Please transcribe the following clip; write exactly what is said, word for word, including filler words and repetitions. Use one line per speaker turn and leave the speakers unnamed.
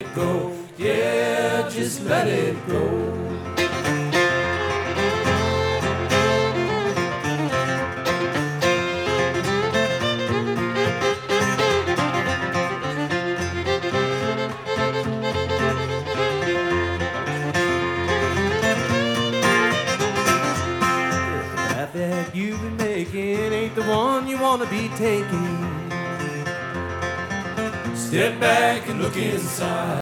it go. Yeah, just let it go. That you've been making ain't the one you want to be taking. Step back and look inside.